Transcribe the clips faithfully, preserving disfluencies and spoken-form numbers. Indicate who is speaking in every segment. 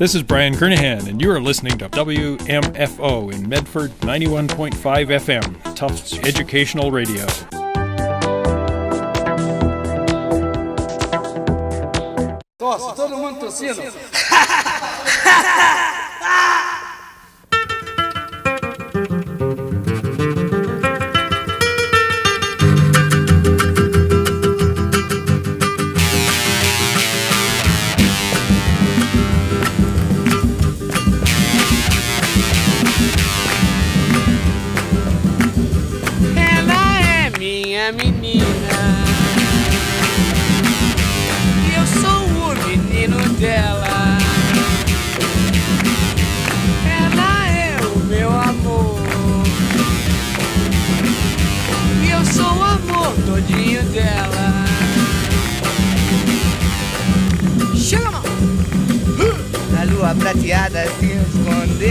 Speaker 1: This is Brian Kernahan, and you are listening to W M F O in Medford, ninety-one point five F M, Tufts Educational Radio.
Speaker 2: Tosse, todo mundo tossindo.
Speaker 3: Prateada se esconder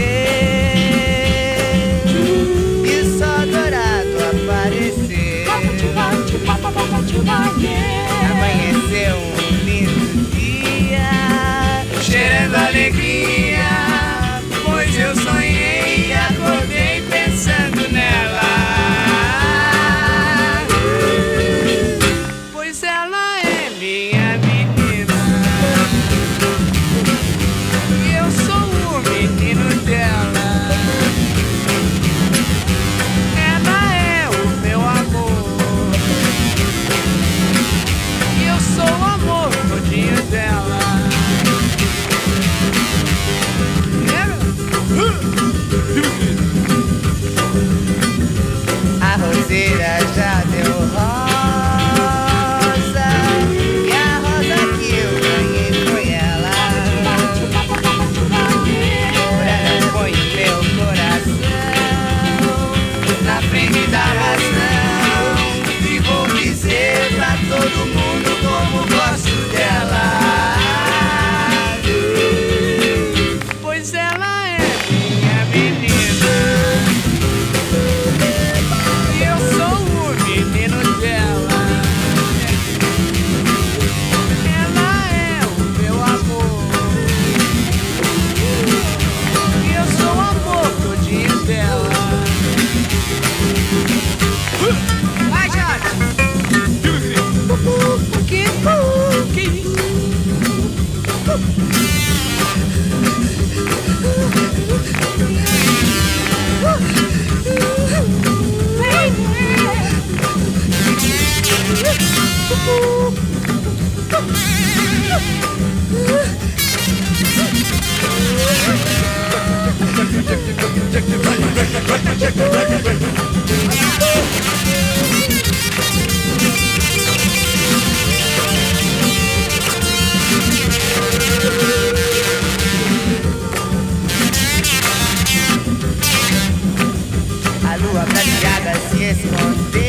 Speaker 3: e só dourado aparecer. Amanheceu um lindo dia, cheirando alegria, pois eu sonhei e acordei pensando nela. Pois ela é minha menina, menino dela. Ela é o meu amor e eu sou o amor todinho dela. A roseira já deu rosa e a rosa que eu ganhei foi ela. Na frente da razão, e vou dizer pra todo mundo como gosto dela. Pois ela é minha menina e eu sou o menino dela. Ela é o meu amor e eu sou o amor todinho dela. Vai, Jorge! Que, que isso? A lua prateada se escondeu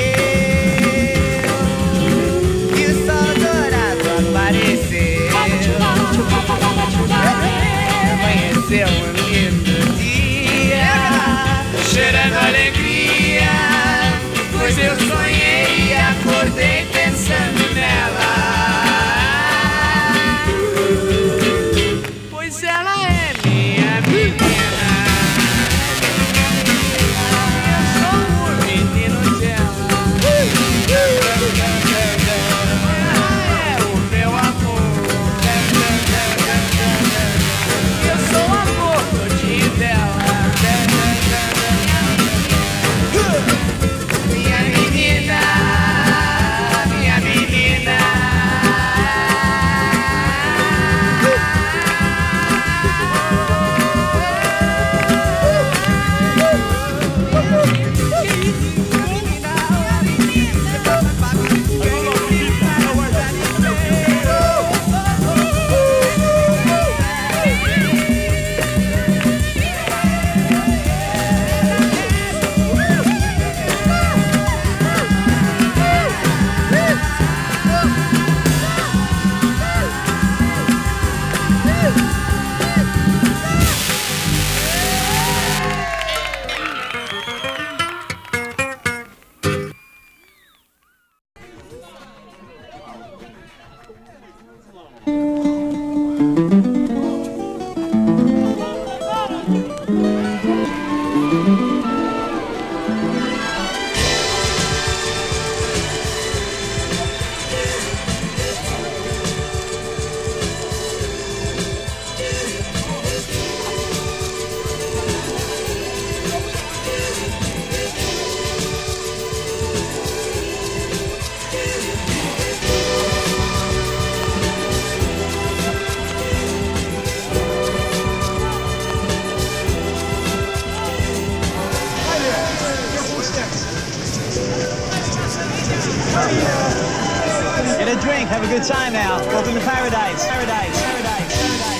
Speaker 3: e o sol dourado apareceu. Amanheceu um lindo dia, cheirando alegria, pois eu sonhei e acordei pensando nela. Pois ela é minha menina. Eu sou o menino dela.
Speaker 4: Get a drink, have a good time now. Welcome to paradise, paradise, paradise, paradise.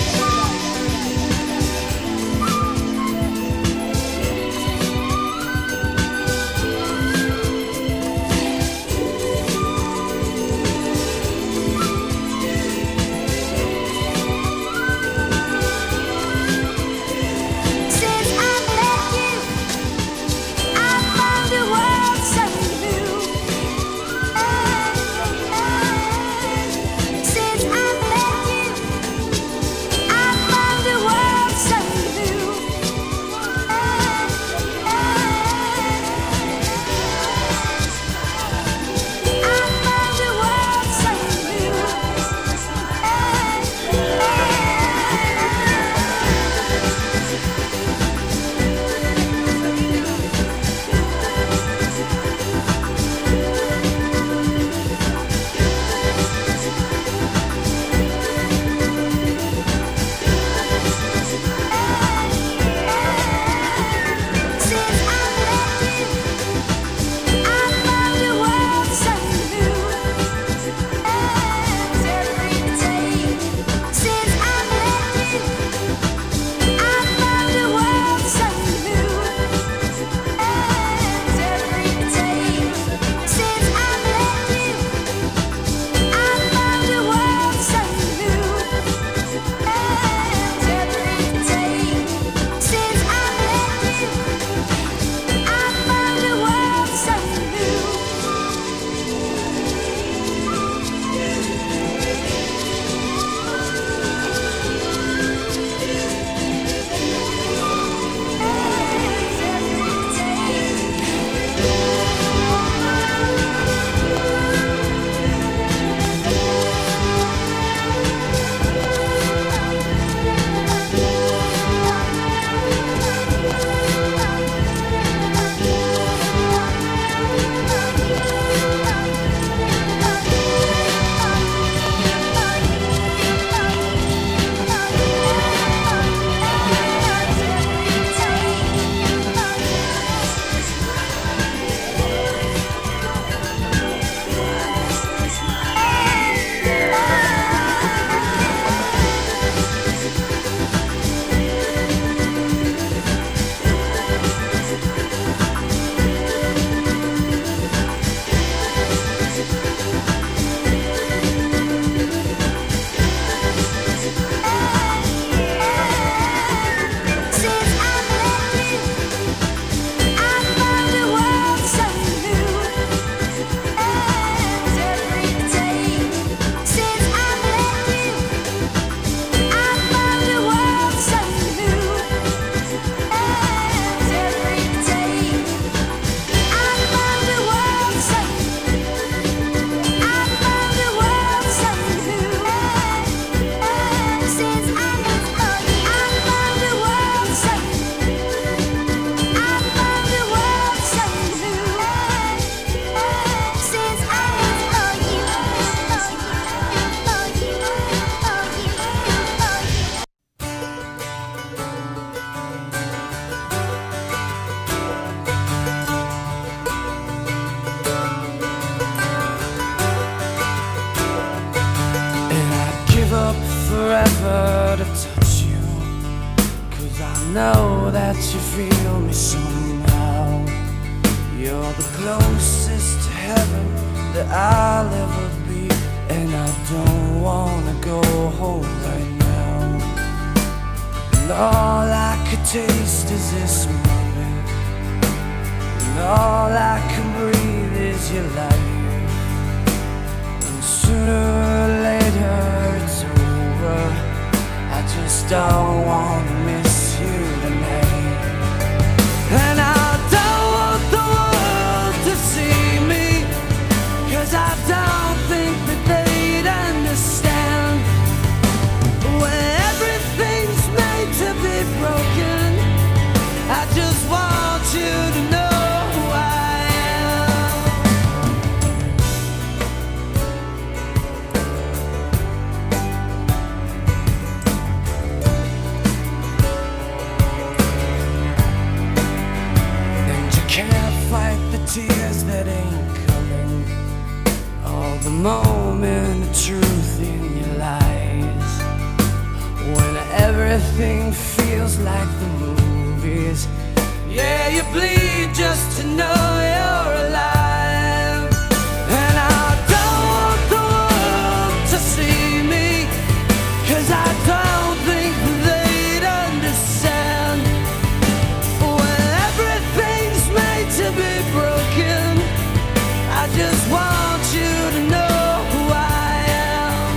Speaker 3: forever to touch you, 'cause I know that you feel me somehow. You're the closest to heaven that I'll ever be, and I don't wanna go home right now. And all I could taste is this moment, and all I can breathe is your life. And sooner or later it's over, I just don't wanna miss you tonight. And I don't want the world to see me, 'cause I don't think that they'd understand. When everything's made to be broken, I just want you to know who I am. And you can't fight the tears that ain't coming, You're the moment of truth in your lies, when everything feels like the movies. Yeah, you bleed just to know you're alive. And I don't want the world to see me, 'cause I don't think they'd understand. When everything's made to be broken, I just want you to know who I am.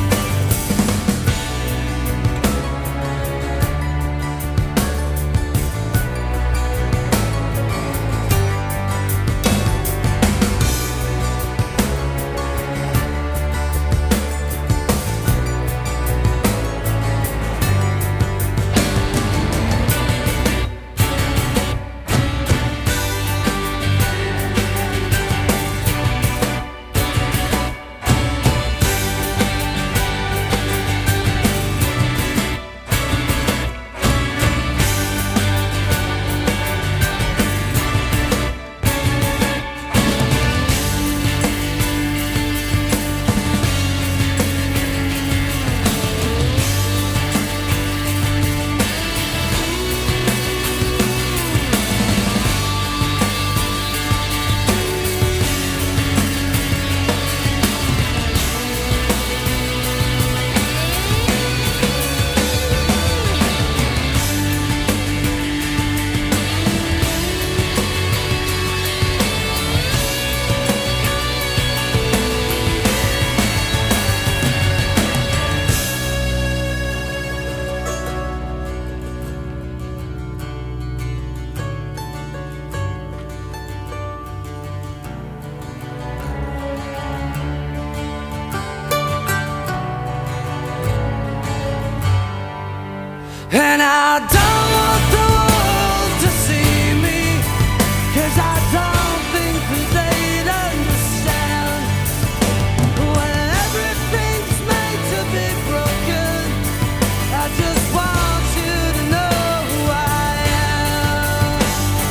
Speaker 3: And I don't want the world to see me, 'cause I don't think that they'd understand. When everything's made to be broken, I just want you to know who I am.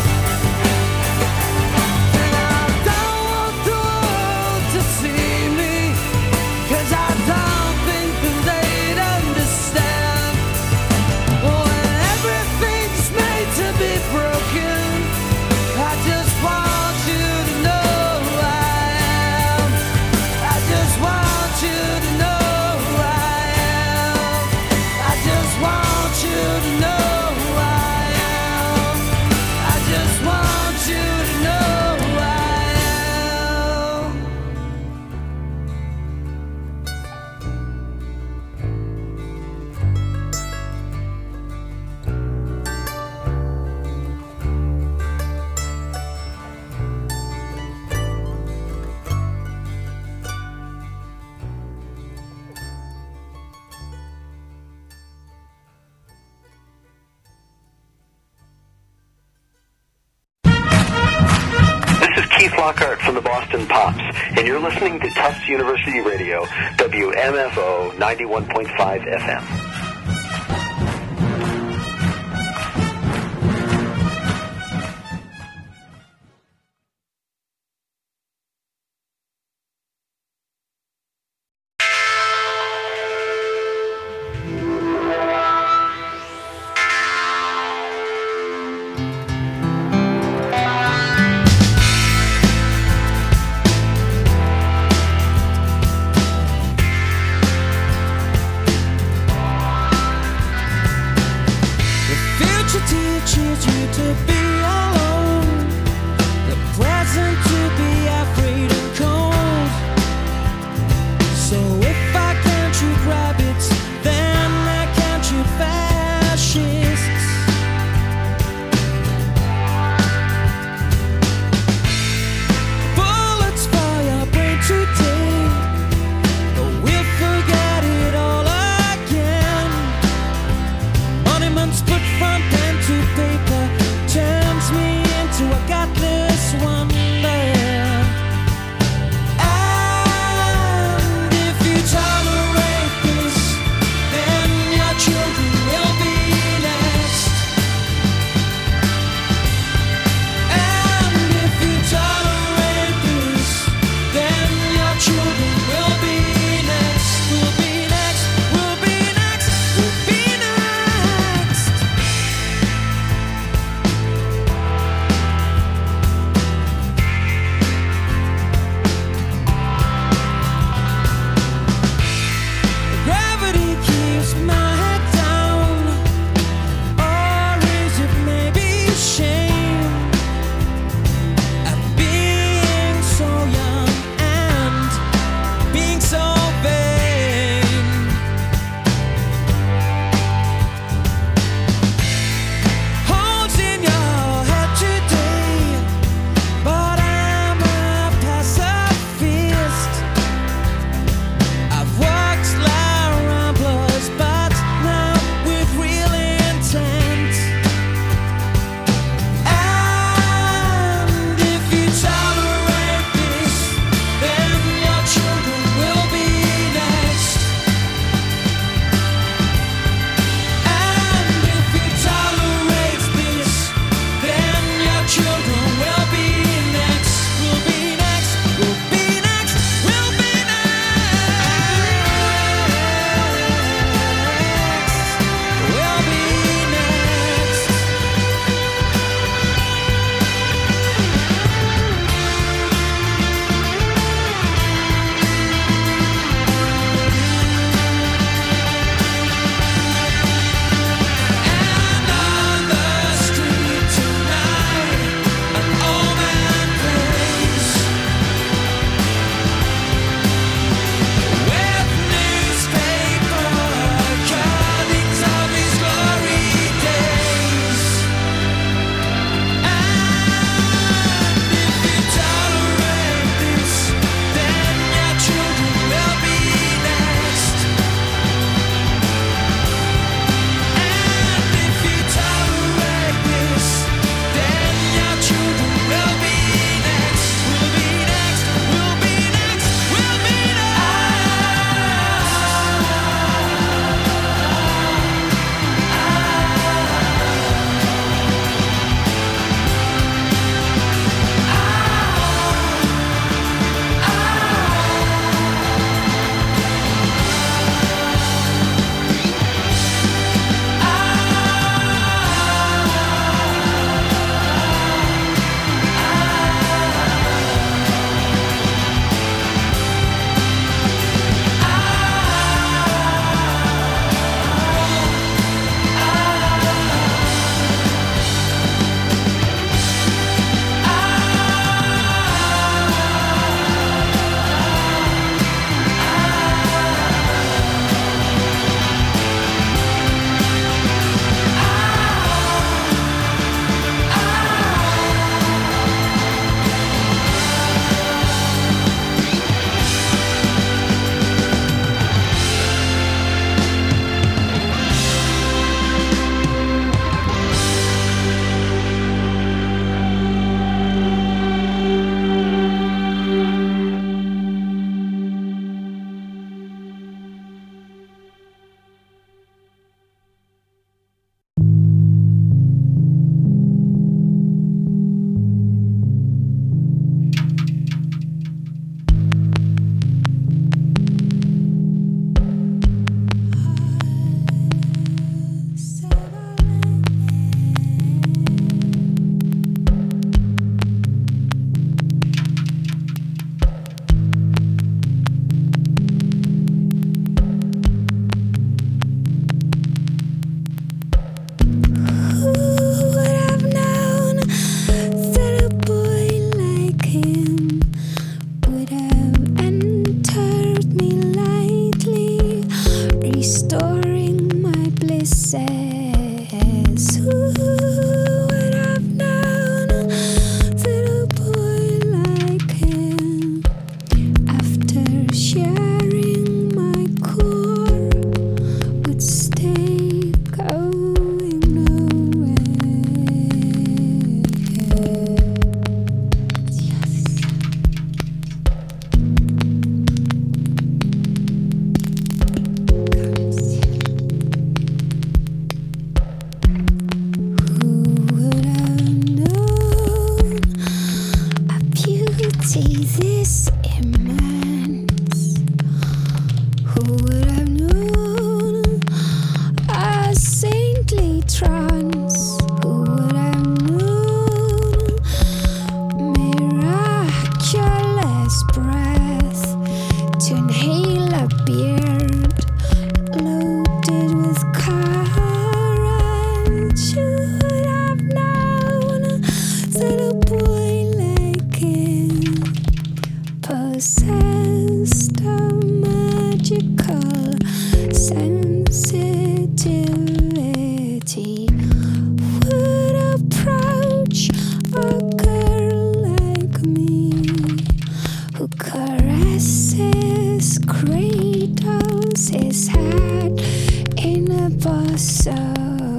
Speaker 3: And I don't want the world to see me, 'cause I don't think that they'd understand. When everything's made to be broken, I just want you to know who I am. I just want you to know who I am. I just want you to know who I am. I just want you to know who I am.
Speaker 5: This is Keith Lockhart from the Boston Pops, and you're listening to Tufts University Radio, W M F O ninety-one point five F M.
Speaker 3: Teaches you to be alone, the present to be afraid and cold. So if I can't shoot rabbits, then I can't shoot fascists. Bullets fly your brain today, but we'll forget it all again. Monuments put front to paper turns me into a godless wonder.
Speaker 6: this immense. Who would have known a saintly trance? Who would have known miraculous breath to inhale a beard loaded with courage? Who would have known that a boy like him possessed a magical sensitivity, would approach a girl like me, who caresses, cradles his head in a bosom.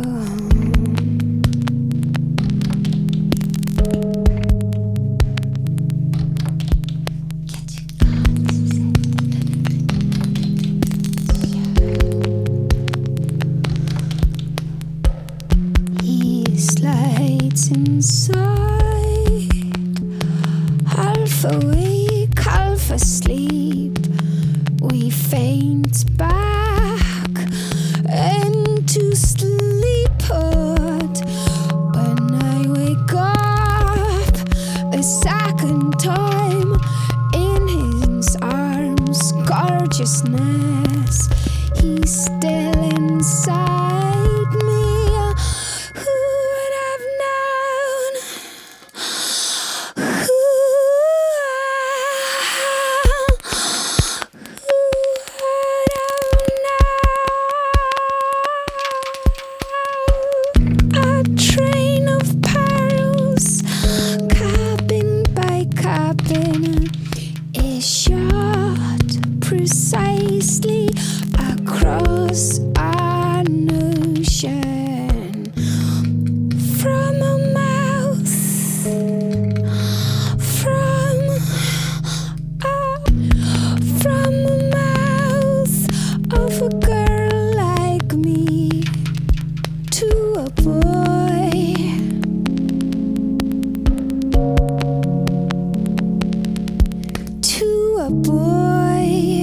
Speaker 6: He slides inside, half awake, half asleep. We faint back into sleephood. When I wake up a second time in his arms, gorgeousness, he's still inside me. Who would have known? Who, who would have known? A train of perils, cabin by cabin, is shot precisely across an ocean from a mouth, from a, from the mouth of a girl like me to a boy, to a boy,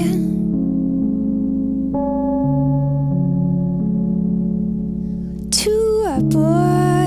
Speaker 6: to a boy.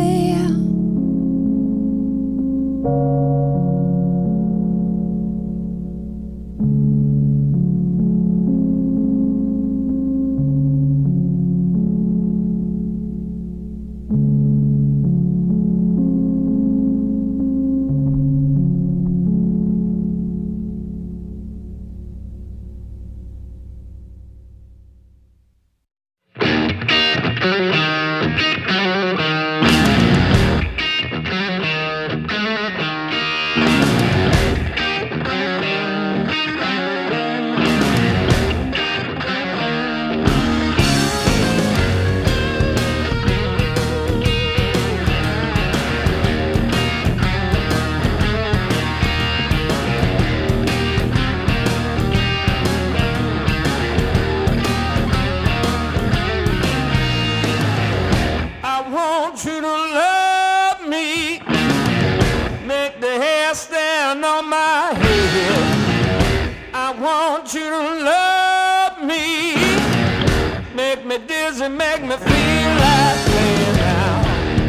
Speaker 3: I want you to love me, make the hair stand on my head. I want you to love me, make me dizzy, make me feel like playing now.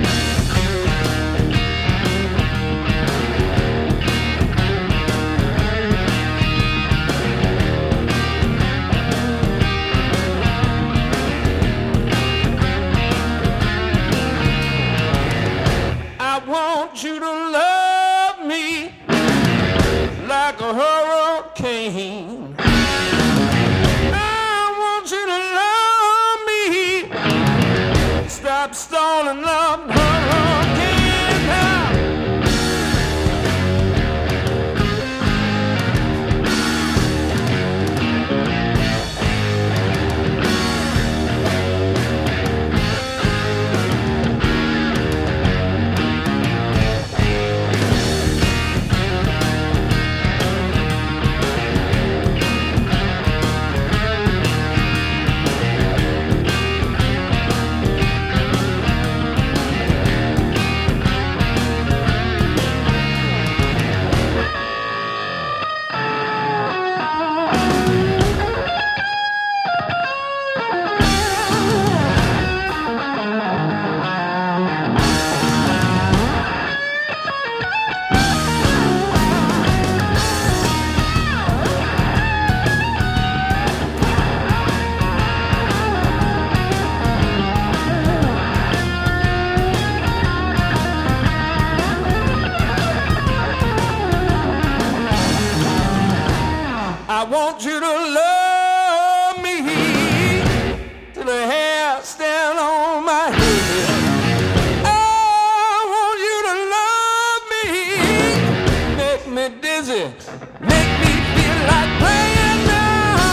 Speaker 3: I want you to love me like a hurricane. I want you to love me. Stop stalling up, hurricane now. I want you to love me till the hair stand on my head. I want you to love me, make me dizzy, make me feel like playing now.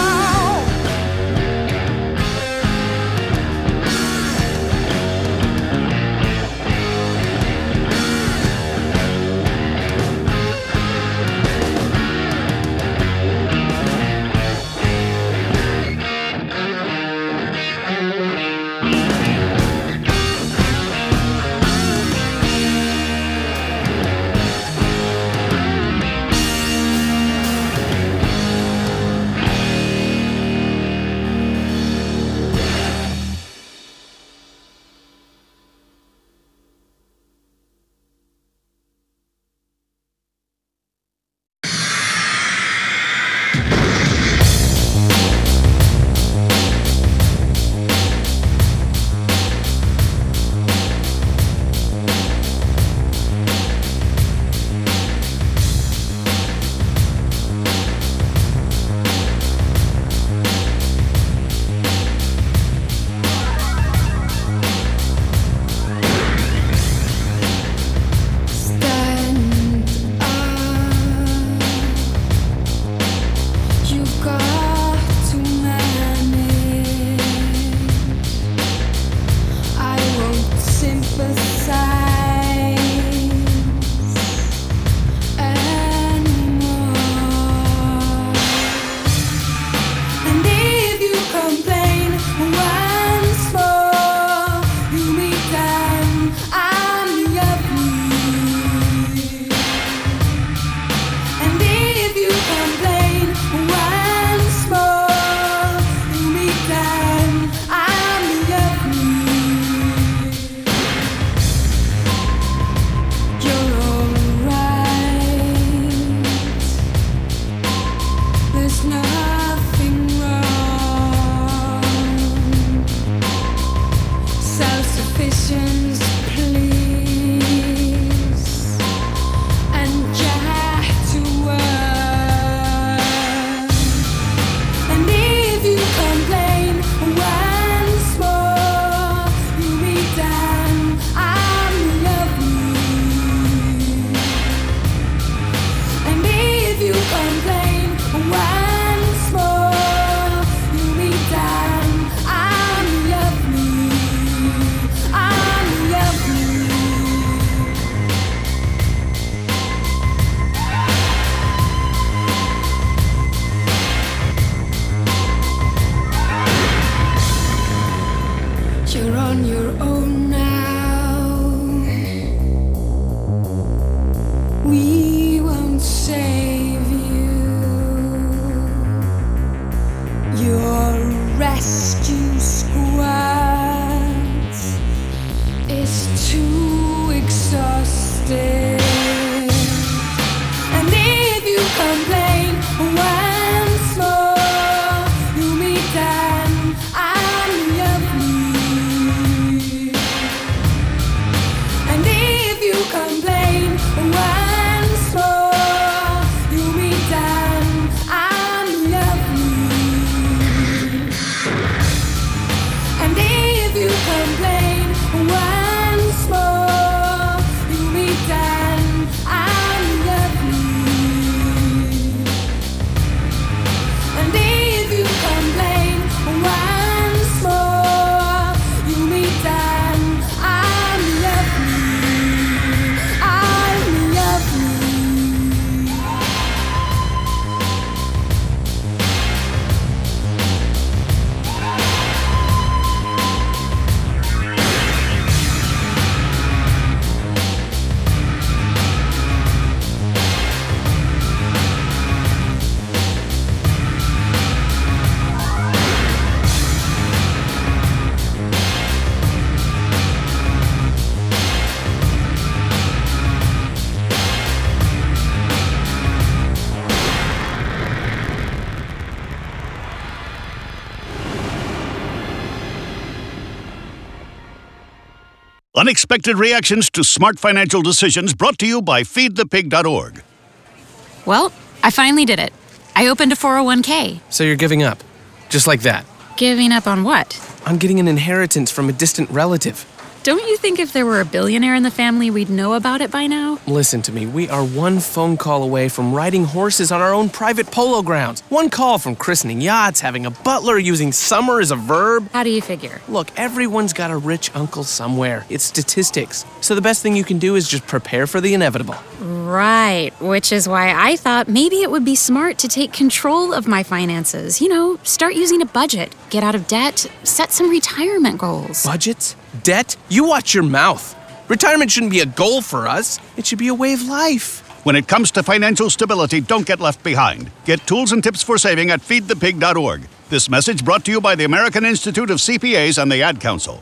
Speaker 7: Unexpected reactions to smart financial decisions brought to you by feed the pig dot org.
Speaker 8: Well, I finally did it. I opened a four oh one k.
Speaker 9: So you're giving up? Just like that?
Speaker 8: Giving up on what?
Speaker 9: On getting an inheritance from a distant relative.
Speaker 8: Don't you think if there were a billionaire in the family, we'd know about it by now?
Speaker 9: Listen to me. We are one phone call away from riding horses on our own private polo grounds. One call from christening yachts, having a butler, using summer as a verb.
Speaker 8: How do you figure?
Speaker 9: Look, everyone's got a rich uncle somewhere. It's statistics. So the best thing you can do is just prepare for the inevitable.
Speaker 8: Right, which is why I thought maybe it would be smart to take control of my finances. You know, start using a budget, get out of debt, set some retirement goals.
Speaker 9: Budgets? Debt? You watch your mouth. Retirement shouldn't be a goal for us. It should be a way of life.
Speaker 7: When it comes to financial stability, don't get left behind. Get tools and tips for saving at feed the pig dot org. This message brought to you by the American Institute of C P As and the Ad Council.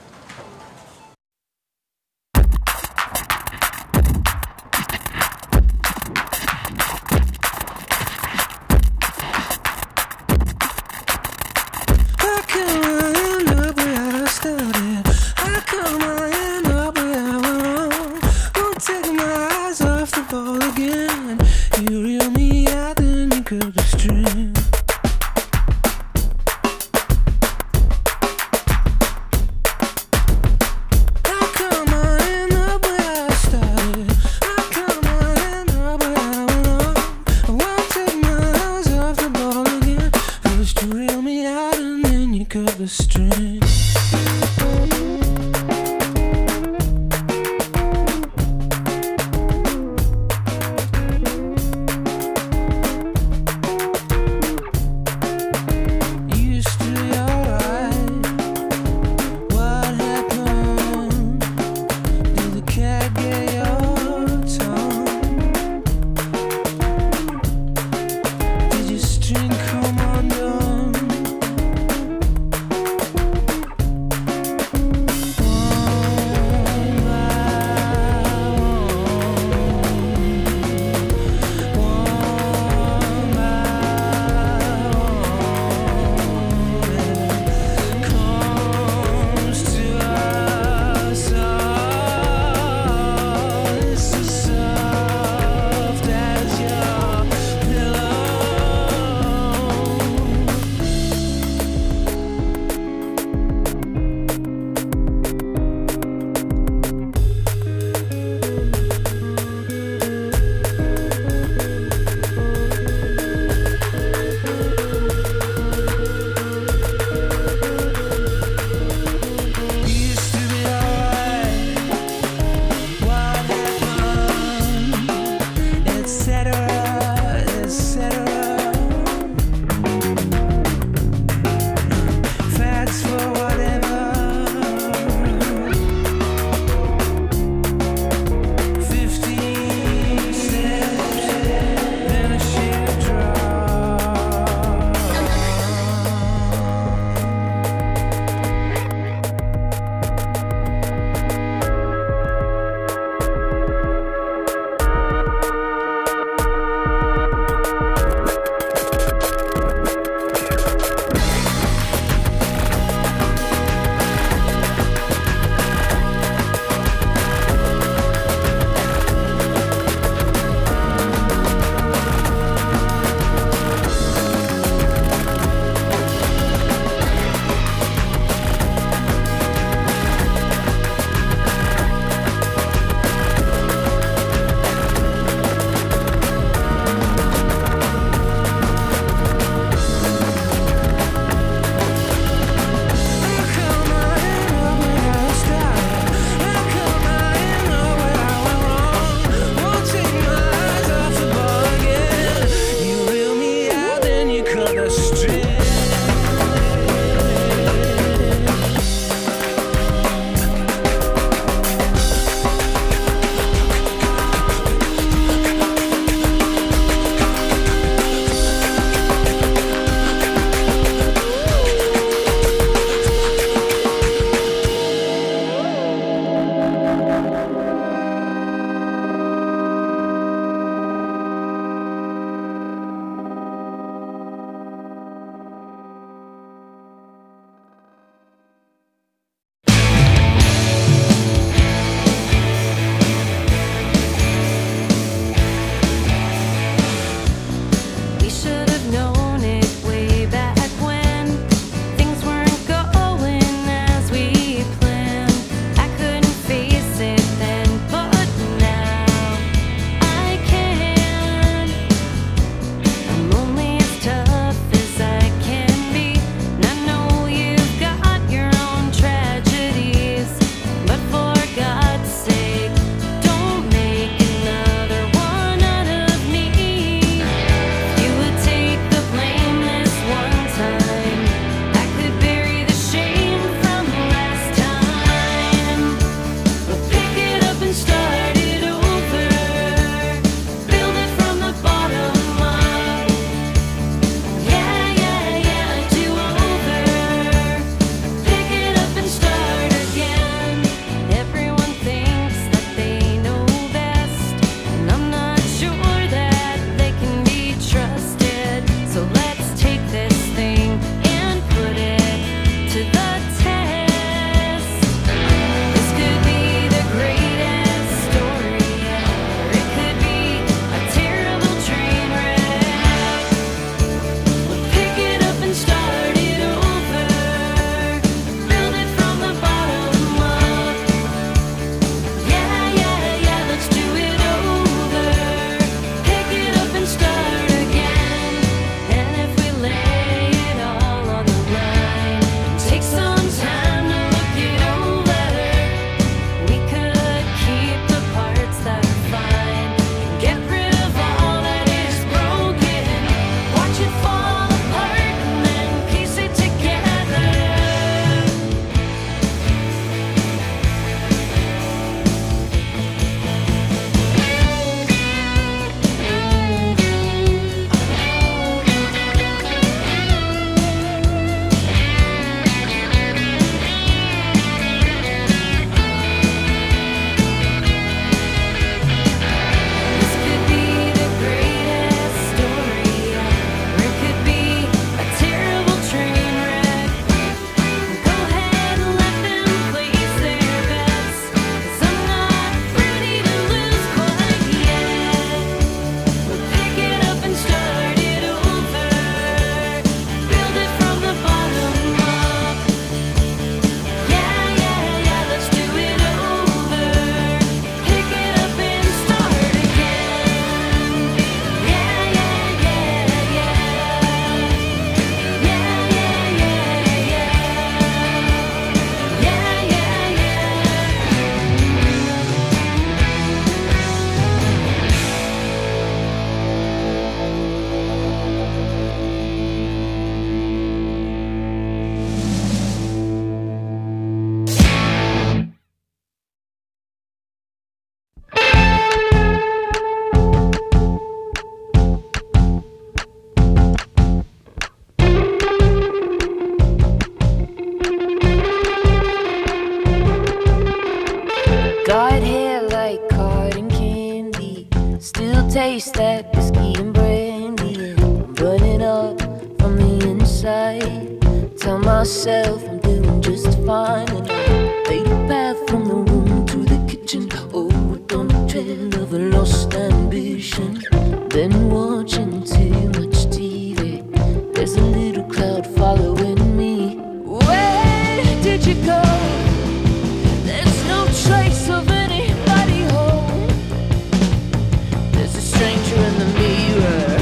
Speaker 10: myself, I'm doing just fine. And I made a path from the room to the kitchen. Oh, on the trail of a lost ambition. Been watching too much T V. There's a little crowd following me. Where did you go? There's no trace of anybody home. There's a stranger in the mirror.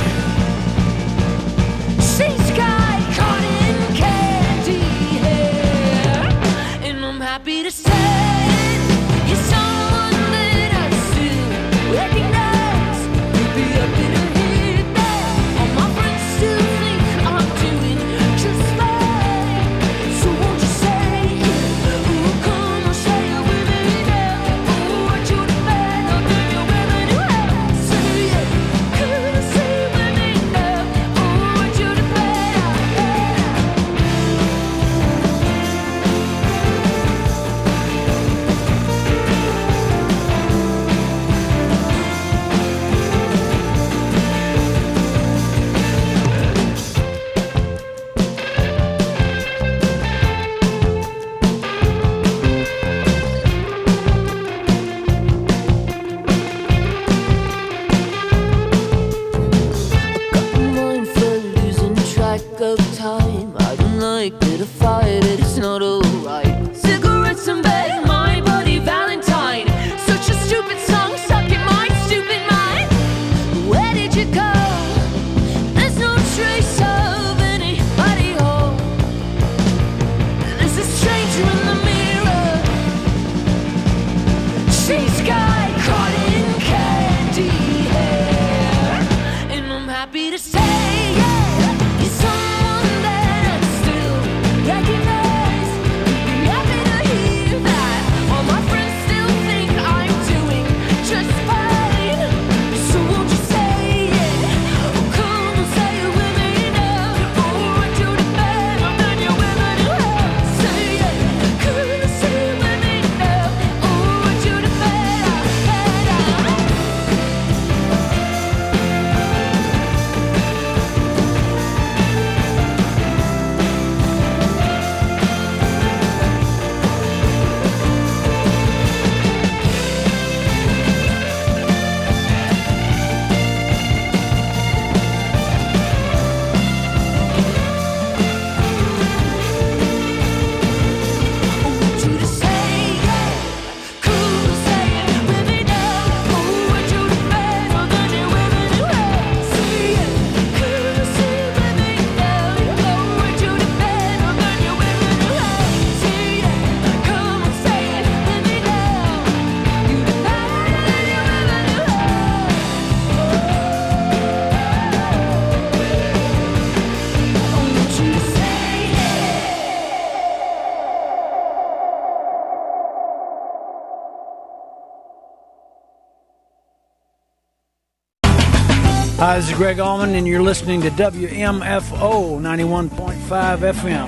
Speaker 10: Sea sky caught in candy hair. And I'm happy to say you're someone that I still recognize. Maybe I didn't hear that. All my friends still think I'm doing just fine. So won't you say, oh, come on, say it with me now. Oh, aren't you the man? I'll do you women who have. Say it, could I say it with me now? Oh, aren't you the man? Mind for losing track of time. I don't like it, I fight it, it's not alright. Cigarettes and bed, my buddy Valentine. Such a stupid song stuck in my stupid mind. Where did you go? There's no trace of anybody home. There's a stranger in the mirror. Sea sky caught in candy hair. And I'm happy to say, yeah, you're someone that I still recognize. Be happy to hear that. All my friends still think I'm doing just fine. So won't you say it? Oh, come and say it with me now. Oh, aren't you the man? I'm not your women who have. Say it, could I say it with me now? Oh, aren't you the man?
Speaker 11: Hi, this is Greg Allman, and you're listening to W M F O ninety-one point five F M.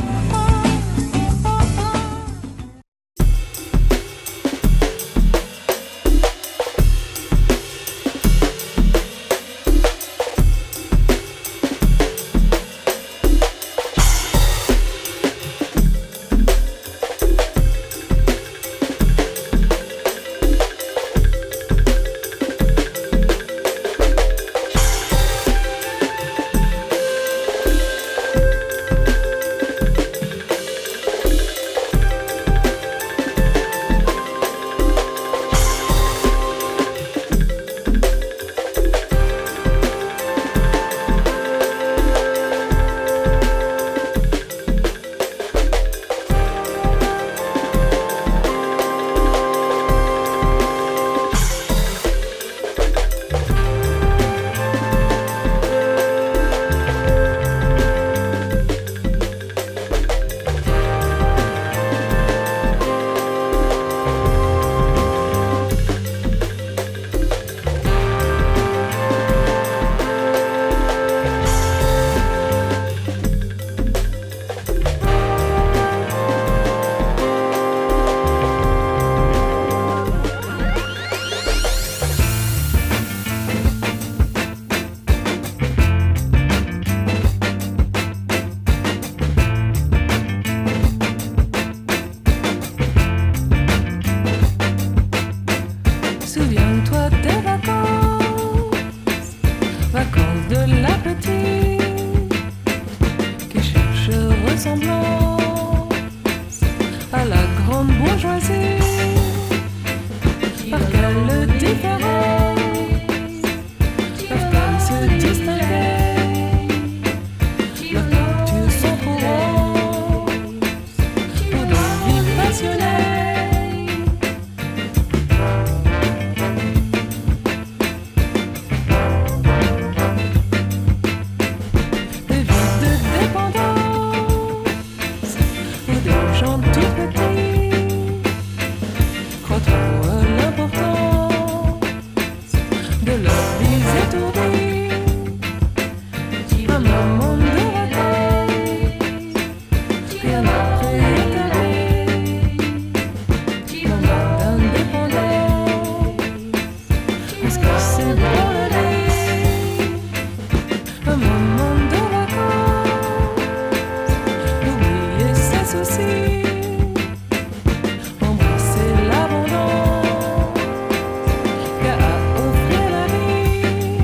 Speaker 10: un moment de vacances, d'oublier ses soucis, embrasser l'abondance qu'a à offrir la vie.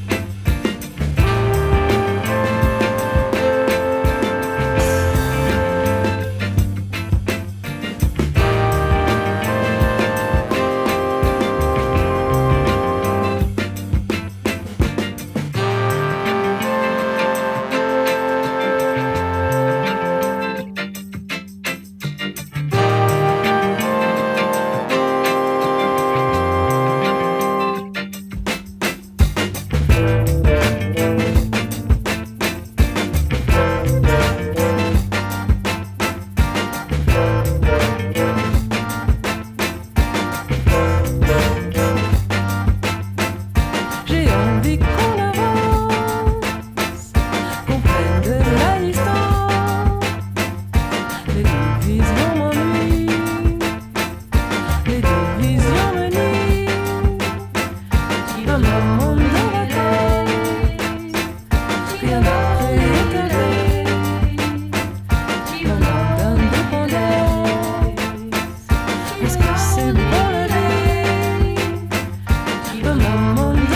Speaker 10: J'ai envie qu'on avance, qu'on prenne de la distance. Les divisions m'ennuient, les divisions me nuisent. Un moment de vacances, rien à préétablir. Moment d'indépendance, est-ce que c'est bon la vie? Un moment de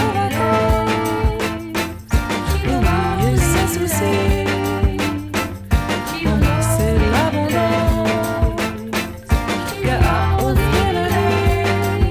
Speaker 10: oublier ses soucis, embrasser l'abondance qu'a à offrir la vie.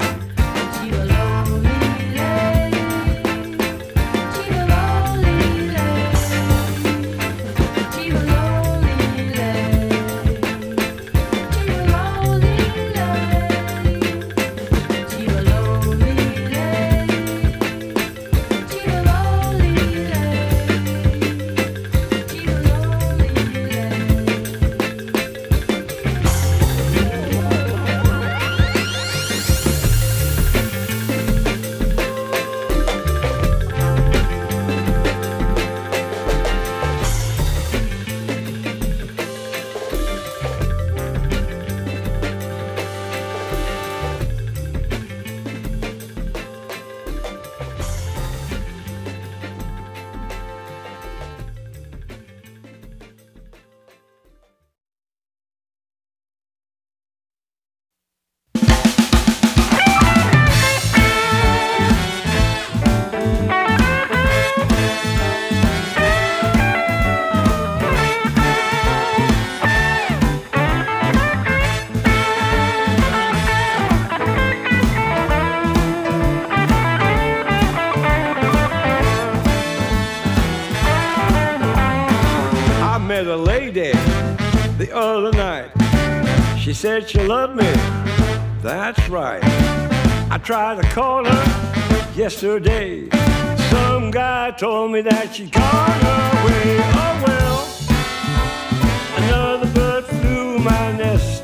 Speaker 12: I met a lady the other night. She said she loved me, that's right. I tried to call her yesterday. Some guy told me that she'd gone away. Oh well, another bird flew my nest.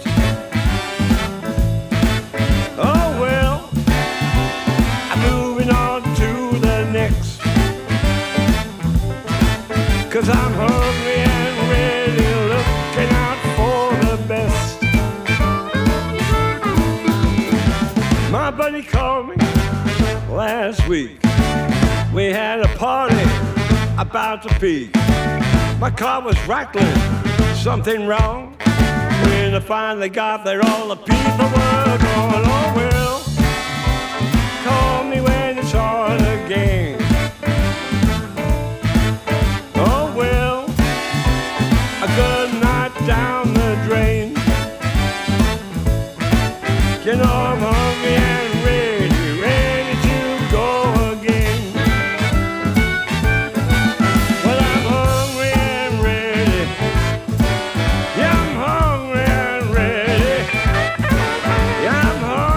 Speaker 12: Oh well, I'm moving on to the next. Cause I'm hungry and ready, looking out for the best. My buddy called me last week. We had a party about to peak. My car was rattling, something wrong. When I finally got there, all the people were gone. Oh well, call me when it's hard again. Oh well, a good night down the drain. You know I'm hungry and ready, ready to go again. Well, I'm hungry and ready. Yeah, I'm hungry and ready. Yeah, I'm hungry.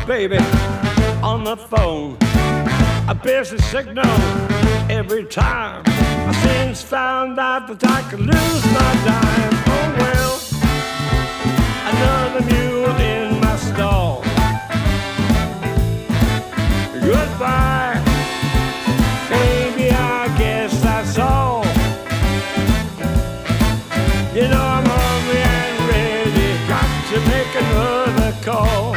Speaker 12: baby on the phone. A busy signal every time. I since found out that I could lose my dime. Oh well, another mule in my stall. Goodbye, baby, I guess that's all. You know I'm hungry and ready, got to make another call.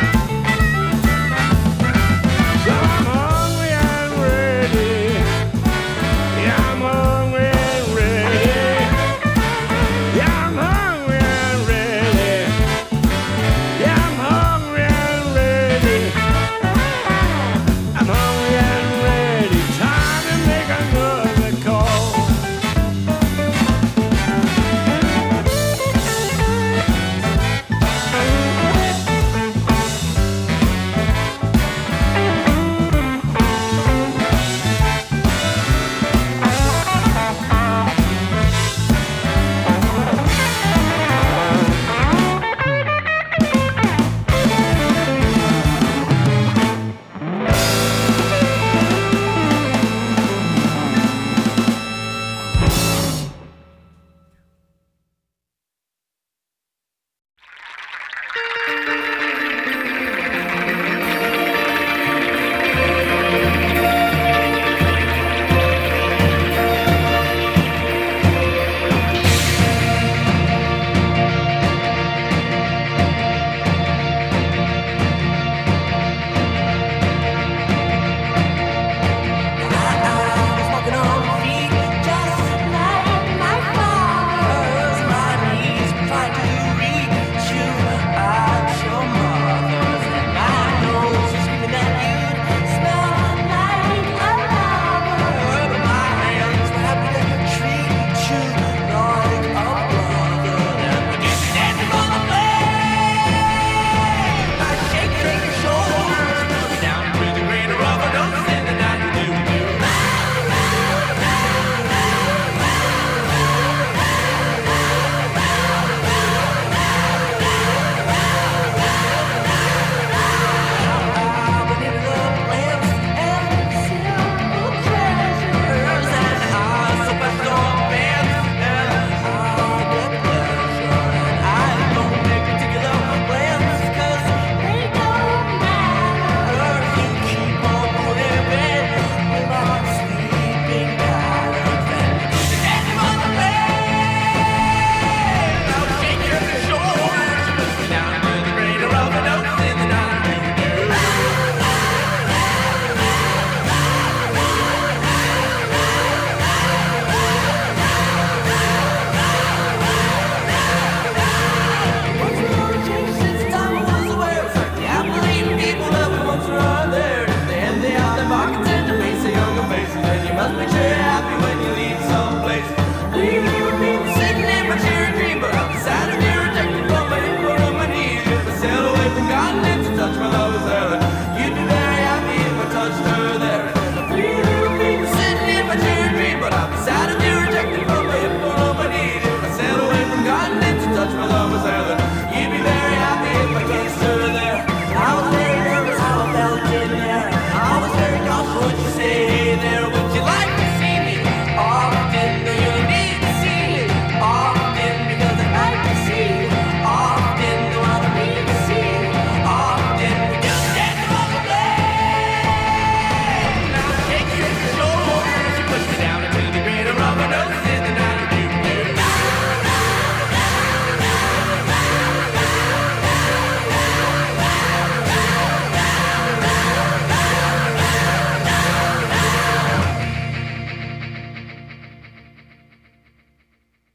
Speaker 12: So I'm hungry and ready, yeah, I'm hungry and ready, yeah, I'm hungry and ready, yeah, I'm hungry and ready, I'm hungry and ready, time to make another call.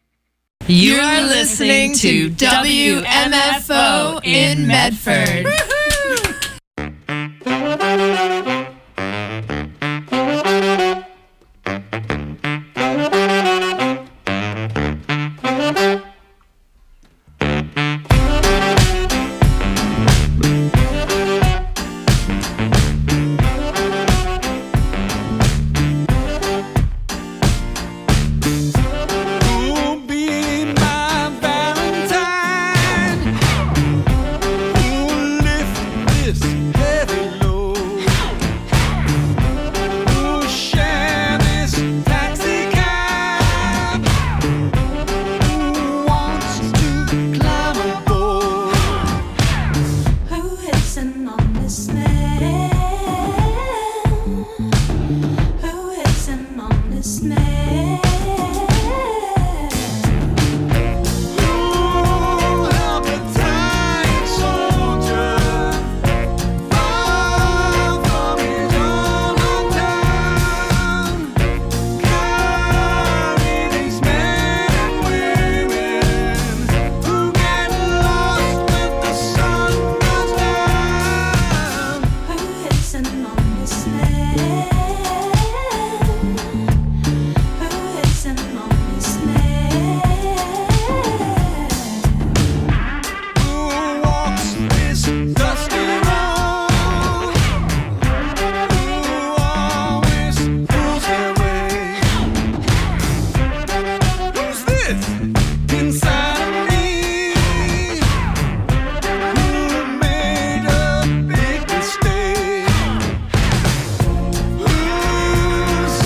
Speaker 13: You are listening to W M F O in Medford.